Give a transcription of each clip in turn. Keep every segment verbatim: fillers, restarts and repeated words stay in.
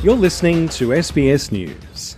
You're listening to S B S News.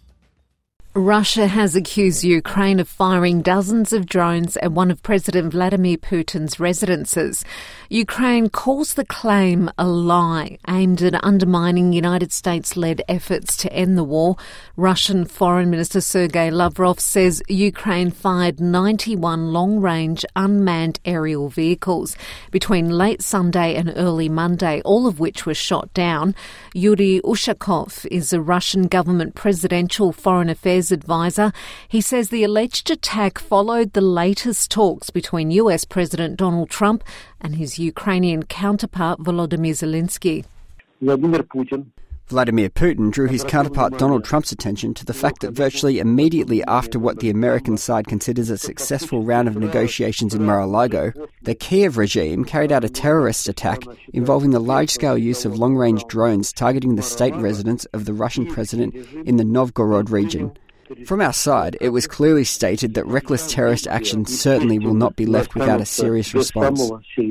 Russia has accused Ukraine of firing dozens of drones at one of President Vladimir Putin's residences. Ukraine calls the claim a lie aimed at undermining United States-led efforts to end the war. Russian Foreign Minister Sergei Lavrov says Ukraine fired ninety-one long-range unmanned aerial vehicles between late Sunday and early Monday, all of which were shot down. Yuri Ushakov is a Russian government presidential foreign affairs advisor. He says the alleged attack followed the latest talks between U S President Donald Trump and his Ukrainian counterpart Volodymyr Zelensky. Vladimir Putin. Vladimir Putin drew his counterpart Donald Trump's attention to the fact that virtually immediately after what the American side considers a successful round of negotiations in Mar-a-Lago, the Kiev regime carried out a terrorist attack involving the large-scale use of long-range drones targeting the state residence of the Russian president in the Novgorod region. From our side, it was clearly stated that reckless terrorist action certainly will not be left without a serious response.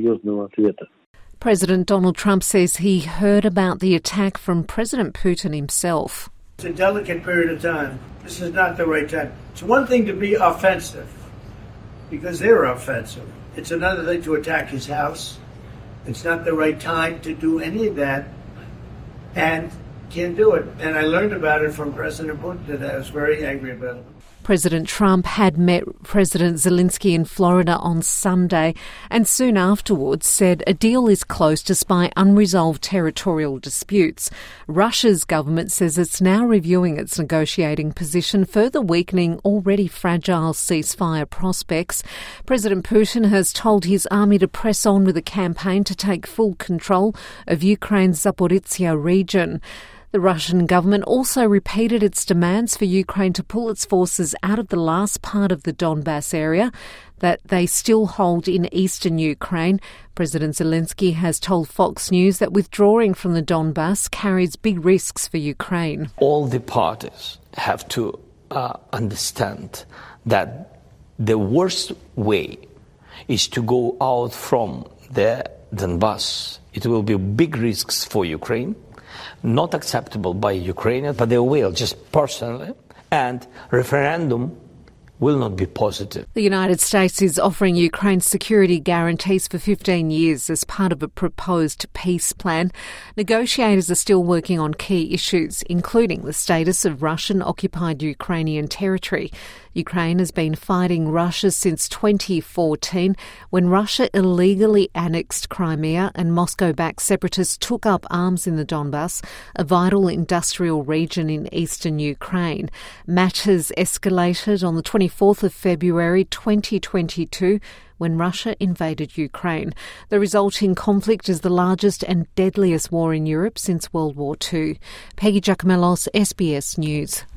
President Donald Trump says he heard about the attack from President Putin himself. It's a delicate period of time. This is not the right time. It's one thing to be offensive, because they're offensive. It's another thing to attack his house. It's not the right time to do any of that, and can't do it. And I learned about it from President Putin, and I was very angry about it. President Trump had met President Zelensky in Florida on Sunday and soon afterwards said a deal is close despite unresolved territorial disputes. Russia's government says it's now reviewing its negotiating position, further weakening already fragile ceasefire prospects. President Putin has told his army to press on with a campaign to take full control of Ukraine's Zaporizhzhia region. The Russian government also repeated its demands for Ukraine to pull its forces out of the last part of the Donbas area that they still hold in eastern Ukraine. President Zelensky has told Fox News that withdrawing from the Donbas carries big risks for Ukraine. All the parties have to uh, understand that the worst way is to go out from the Donbas. It will be big risks for Ukraine. Not acceptable by Ukrainians, but they will, just personally, and referendum will not be positive. The United States is offering Ukraine security guarantees for fifteen years as part of a proposed peace plan. Negotiators are still working on key issues, including the status of Russian-occupied Ukrainian territory. Ukraine has been fighting Russia since twenty fourteen, when Russia illegally annexed Crimea and Moscow-backed separatists took up arms in the Donbas, a vital industrial region in eastern Ukraine. Matters escalated on the twenty-fourth of February twenty twenty-two when Russia invaded Ukraine. The resulting conflict is the largest and deadliest war in Europe since World War Two. Peggy Giacomellos, S B S News.